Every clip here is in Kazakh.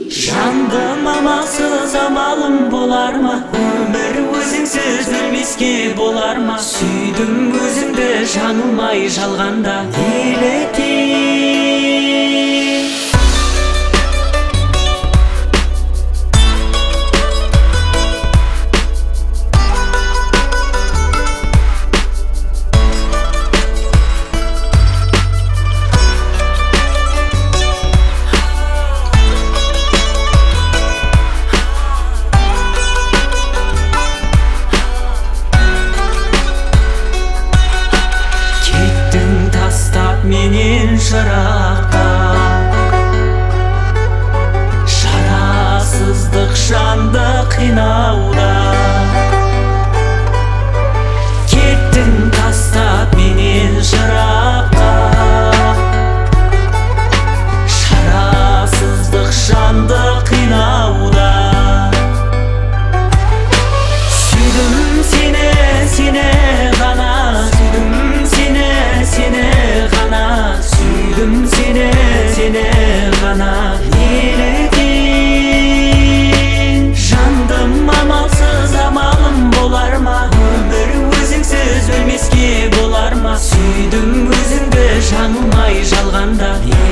Жанdım амалсыз амалым болар ма? Өмір өзіңсіз өлмеске болар ма? Сүйдім өзіңді жаңылмай жалғанда елетейін. Менен шыраққа шарасыздық жанды қинауда, кеттің тастап менен шыраққа шарасыздық жанды қинауда. Сүйдім сені, сені ғана, сүйдім сені, сені ғана, сүйдім сені, сені ғана елетейін. Жандым амалсыз амалым болар ма? Өмір өзіңсіз өлмеске болар ма? Сүйдім өзіңді жаңылмай жалғанда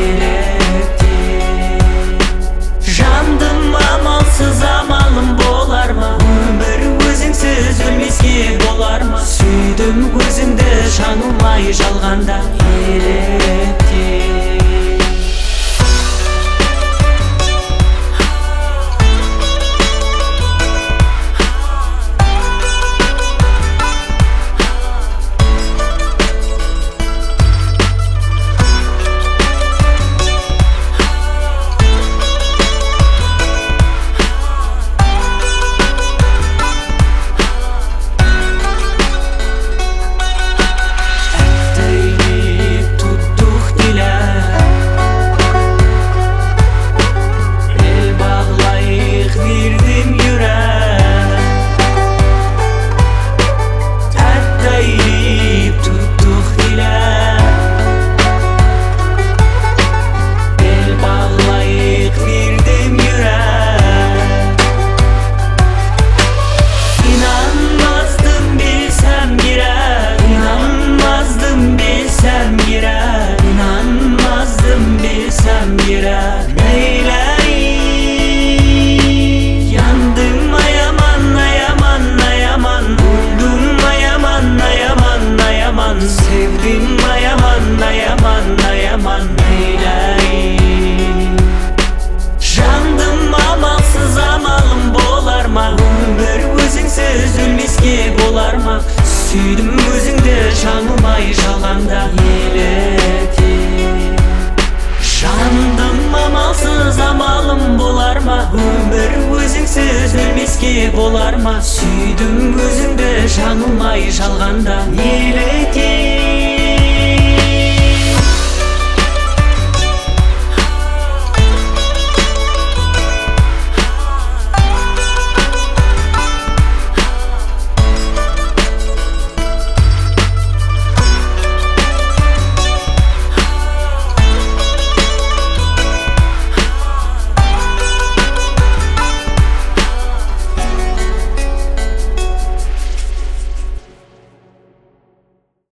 елетейін. Жандым амалсыз амалым болар ма? Өмір өзіңсіз өлмеске болар ма? Сүйдім өзіңді жаңылмай жалғанда елетейін. Yandım ayaman, ayaman, ayaman, öldüm ayaman, ayaman, ayaman, sevdim ayaman, ayaman, ayaman, eyleyin. Jandım amalsız amalım bolar ma? Ömür özüңсіз өлмеске болар ма? Сүйдім өзіңді жаңылмай жалғанда елетейін. Жандым амалсыз амалым болар ма? Өмір өзіңсіз өлмеске болар ма? Сүйдім өзіңді жаңылмай жалғанда елетейін.